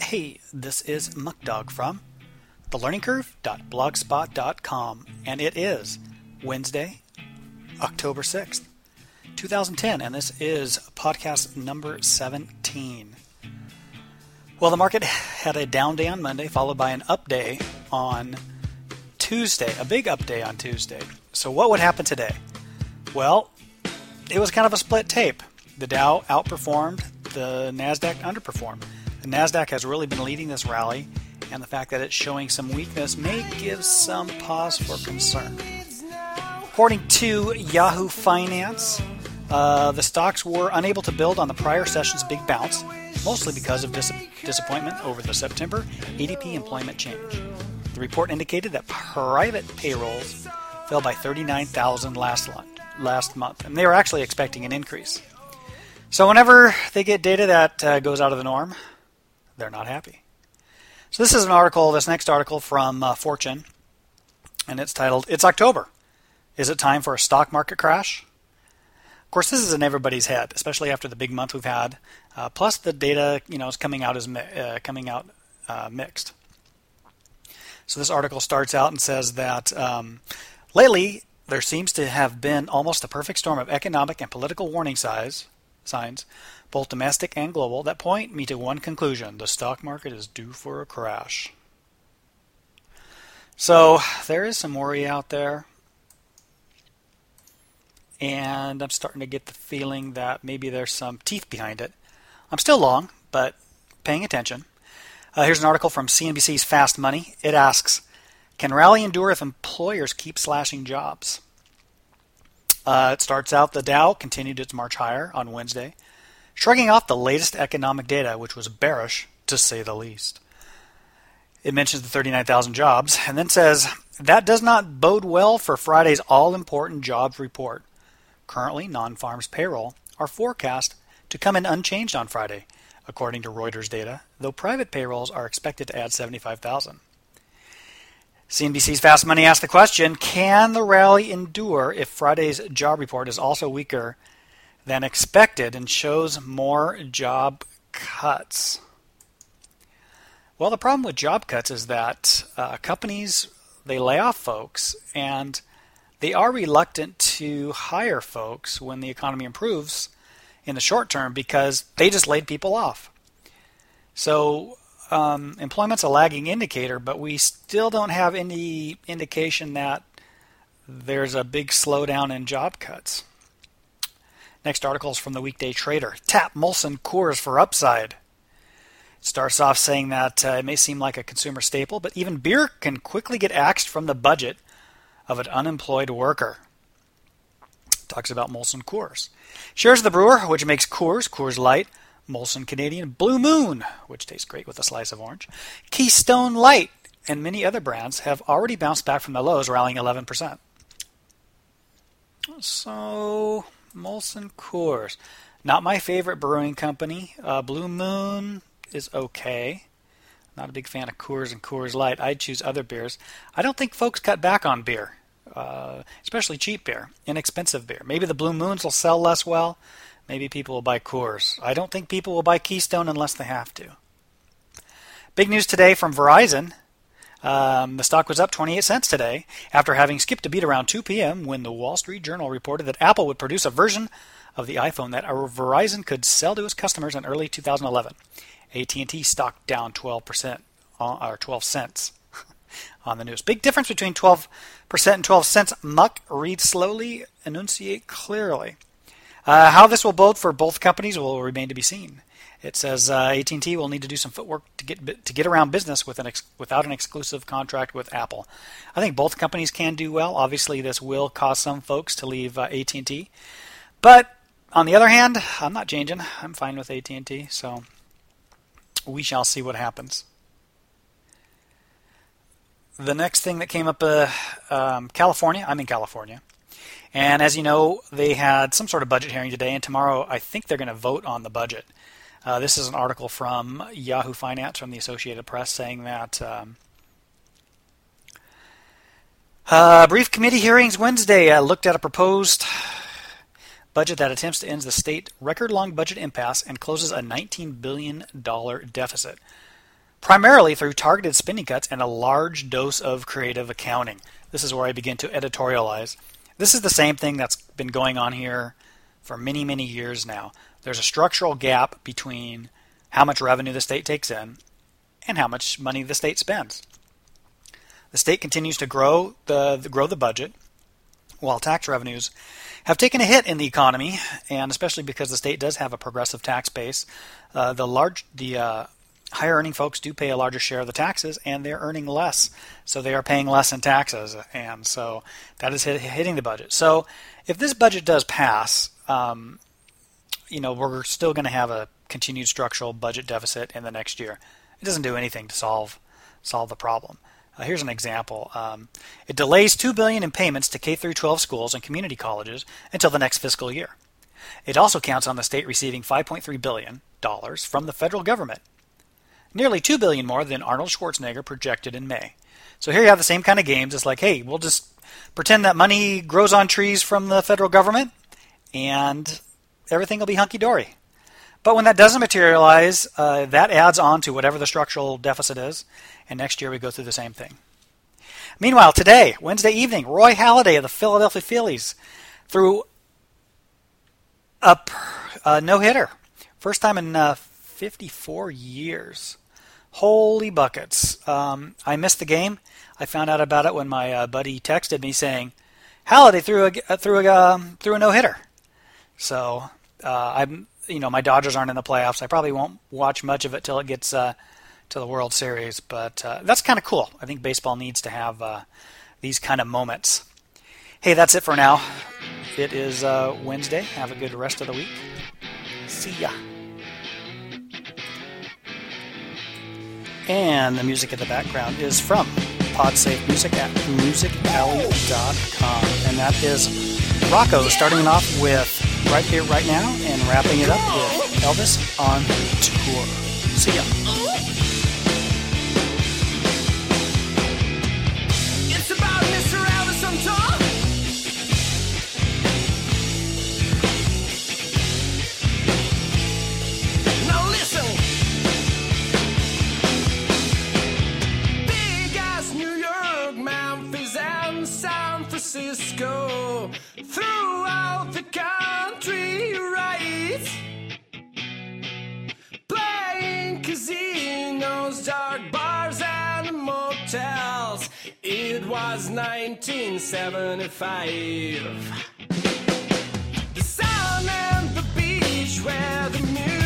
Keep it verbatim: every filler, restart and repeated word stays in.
Hey, this is Muckdog from the learning curve dot blogspot dot com, and it is Wednesday, October sixth, twenty ten, and this is podcast number seventeen. Well, the market had a down day on Monday, followed by an up day on Tuesday, a big up day on Tuesday. So what would happen today? Well, it was kind of a split tape. The Dow outperformed, the NASDAQ underperformed. The NASDAQ has really been leading this rally, and the fact that it's showing some weakness may give some pause for concern. According to Yahoo Finance, uh, the stocks were unable to build on the prior session's big bounce, mostly because of dis- disappointment over the September A D P employment change. The report indicated that private payrolls fell by thirty-nine thousand last, last month, and they were actually expecting an increase. So whenever they get data that uh, goes out of the norm, they're not happy. So this is an article, this next article from uh, Fortune, and it's titled, "It's October. Is it time for a stock market crash?" Of course, this is in everybody's head, especially after the big month we've had. Uh, plus, the data, you know, is coming out as uh, coming out uh, mixed. So this article starts out and says that um, lately there seems to have been almost a perfect storm of economic and political warning size, signs, both domestic and global, that point me to one conclusion: the stock market is due for a crash. So there is some worry out there, and I'm starting to get the feeling that maybe there's some teeth behind it. I'm still long, but paying attention. Uh, here's an article from C N B C's Fast Money. It asks, can rally endure if employers keep slashing jobs? Uh, it starts out, the Dow continued its march higher on Wednesday, shrugging off the latest economic data, which was bearish, to say the least. It mentions the thirty-nine thousand jobs, and then says, that does not bode well for Friday's all-important jobs report. Currently, non-farms payroll are forecast to come in unchanged on Friday, according to Reuters data, though private payrolls are expected to add seventy-five thousand. C N B C's Fast Money asked the question, can the rally endure if Friday's job report is also weaker than expected and shows more job cuts? Well, the problem with job cuts is that uh, companies, they lay off folks, and they are reluctant to hire folks when the economy improves in the short term because they just laid people off. So um, employment's a lagging indicator, but we still don't have any indication that there's a big slowdown in job cuts. Next article is from the Weekday Trader. Tap Molson Coors for upside. It starts off saying that uh, it may seem like a consumer staple, but even beer can quickly get axed from the budget of an unemployed worker. Talks about Molson Coors. Shares of the brewer, which makes Coors, Coors Light, Molson Canadian, Blue Moon, which tastes great with a slice of orange, Keystone Light, and many other brands have already bounced back from the lows, rallying eleven percent. So, Molson Coors. Not my favorite brewing company. Uh, Blue Moon is okay. Not a big fan of Coors and Coors Light. I'd choose other beers. I don't think folks cut back on beer, uh, especially cheap beer, inexpensive beer. Maybe the Blue Moons will sell less well. Maybe people will buy Coors. I don't think people will buy Keystone unless they have to. Big news today from Verizon. Um, the stock was up twenty-eight cents today after having skipped a beat around two p.m. when the Wall Street Journal reported that Apple would produce a version of the iPhone that Verizon could sell to its customers in early two thousand eleven. A T and T stock down twelve percent, or twelve cents on the news. Big difference between twelve percent and twelve cents. Muck, read slowly, enunciate clearly. Uh, how this will bode for both companies will remain to be seen. It says uh, A T and T will need to do some footwork to get to get around business with an ex- without an exclusive contract with Apple. I think both companies can do well. Obviously, this will cause some folks to leave uh, A T and T. But on the other hand, I'm not changing. I'm fine with A T and T, so we shall see what happens. The next thing that came up, uh, um, California. I'm in California. And as you know, they had some sort of budget hearing today, and tomorrow I think they're going to vote on the budget. Uh, this is an article from Yahoo Finance from the Associated Press saying that um, uh, brief committee hearings Wednesday uh, looked at a proposed budget that attempts to end the state record-long budget impasse and closes a nineteen billion dollars deficit. primarily through targeted spending cuts and a large dose of creative accounting. This is where I begin to editorialize. This is the same thing that's been going on here for many, many years now. There's a structural gap between how much revenue the state takes in and how much money the state spends. The state continues to grow the, the grow the budget, while tax revenues have taken a hit in the economy, and especially because the state does have a progressive tax base. Uh, the large, the uh, higher earning folks do pay a larger share of the taxes, and they're earning less, so they are paying less in taxes, and so that is hit, hitting the budget. So if this budget does pass, um, you know, we're still going to have a continued structural budget deficit in the next year. It doesn't do anything to solve solve the problem. Uh, here's an example. Um, it delays two billion dollars in payments to K through twelve schools and community colleges until the next fiscal year. It also counts on the state receiving five point three billion dollars from the federal government, nearly two billion dollars more than Arnold Schwarzenegger projected in May. So here you have the same kind of games. It's like, hey, we'll just pretend that money grows on trees from the federal government, and everything will be hunky-dory. But when that doesn't materialize, uh, that adds on to whatever the structural deficit is, and next year we go through the same thing. Meanwhile, today, Wednesday evening, Roy Halladay of the Philadelphia Phillies threw a, a no-hitter. First time in uh, fifty-four years. Holy buckets. Um, I missed the game. I found out about it when my uh, buddy texted me saying, Halladay threw a, threw a, um, threw a no-hitter. So uh, I'm... You know, my Dodgers aren't in the playoffs. I probably won't watch much of it till it gets uh, to the World Series, but uh, that's kind of cool. I think baseball needs to have uh, these kind of moments. Hey, that's it for now. It is uh, Wednesday. Have a good rest of the week. See ya. And the music in the background is from PodSafe Music at music alley dot com, and that is Rocco starting off with Right Here, Right Now, and wrapping it up with Elvis on Tour. See ya. It's about Mister Elvis on tour. Now listen. Big ass New York, Memphis, and San Francisco. Throughout the country, right? Playing casinos, dark bars, and motels. It was nineteen seventy-five. The sun and the beach where the music